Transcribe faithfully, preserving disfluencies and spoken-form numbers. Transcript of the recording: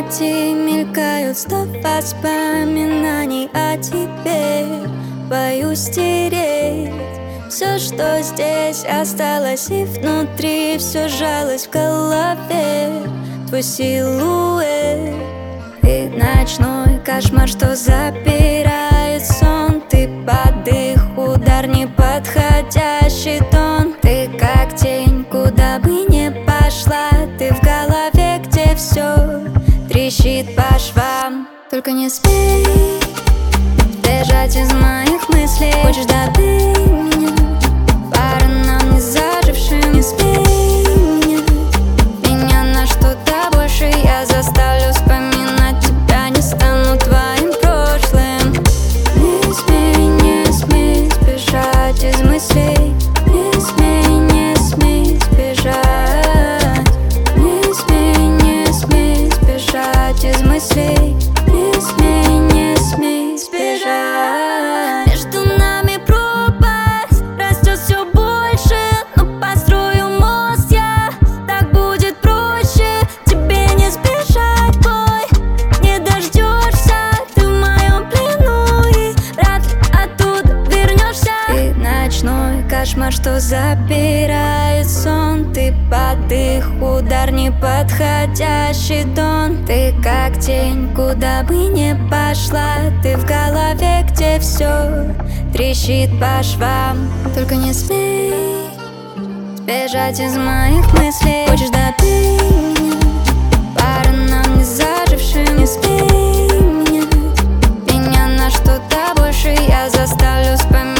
памяти мелькают сто воспоминаний о тебе. Боюсь стереть все, что здесь осталось, и внутри все сжалось в голове. Твой силуэт и ночной кошмар, что запирает сон. Ты под их удар, неподходящий тон. Ты как тень, куда бы ни пошла. Ты в голове, где все трещит по швам. Только не смей бежать из моих мыслей. Хочешь добыть меня, пара нам не зажившим. Не смей менять меня на что-то больше. Я заставлю вспоминать тебя, не стану твоим прошлым. Не смей, не смей сбежать из мыслей. Не смей, не смей сбежать. Не смей, не смей сбежать из мыслей. Не смей, не смей сбежать. Между нами пропасть растет все больше, но построю мост я, так будет проще. Тебе не сбежать, бой, не дождешься. Ты в моем плену и вряд ли оттуда вернешься. Ты ночной кошмар, что забирает сон. Ты под их удар, неподходящий тон. Ты как тень, куда бы ни пошла. Ты в голове, где все трещит по швам. Только не смей сбежать из моих мыслей. Хочешь добить меня, пара нам не зажившим. Не смей менять меня на что-то больше. Я заставлю вспоминать